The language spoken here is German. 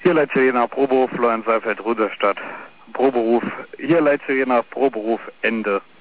Hier leitet je nach Proberuf Florian Seifeld Ruderstadt. Proberuf, hier leitet je nach Proberuf Ende.